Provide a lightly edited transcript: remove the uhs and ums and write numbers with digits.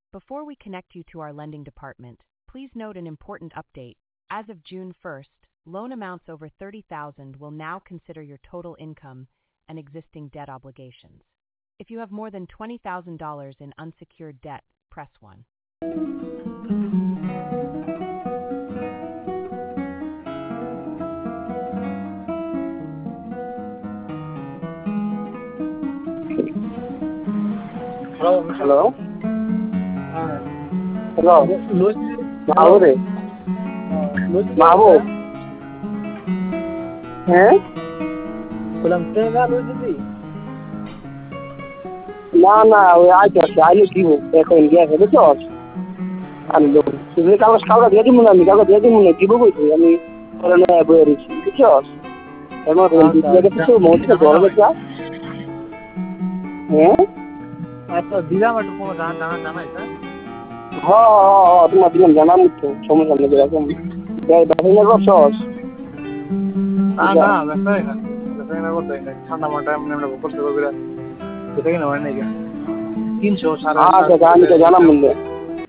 Before we connect you to our lending department, please note an important update. As of June 1st, loan amounts over $30,000 will now consider your total income and existing debt obligations. If you have more than $20,000 in unsecured debt, press 1. Hello? Hello? Mahmoud? Mahmoud? হ্যাঁ না ওই আইতে আইলে দিব এখন গিয়েছে বুঝছো আমি তুমি কাউকে দিয়ে দিব না আমি কাউকে দিয়ে দিব না দিব বলছি আমি বয়ে রয়েছি বুঝছো এমন কিছু মধ্যে বড় বেচা হ্যাঁ আচ্ছা দিলাম একটু কোনো জানাই স্যার তোমার দিলাম জানাম তো সমস্যা নেই এরকম ব্যবসা করছস না ব্যবসা করতে ঠান্ডা মাঠে আমরা করতে পারবি এটা কিনা হয় নাকি 300 আচ্ছা আমি তো জানাম বললে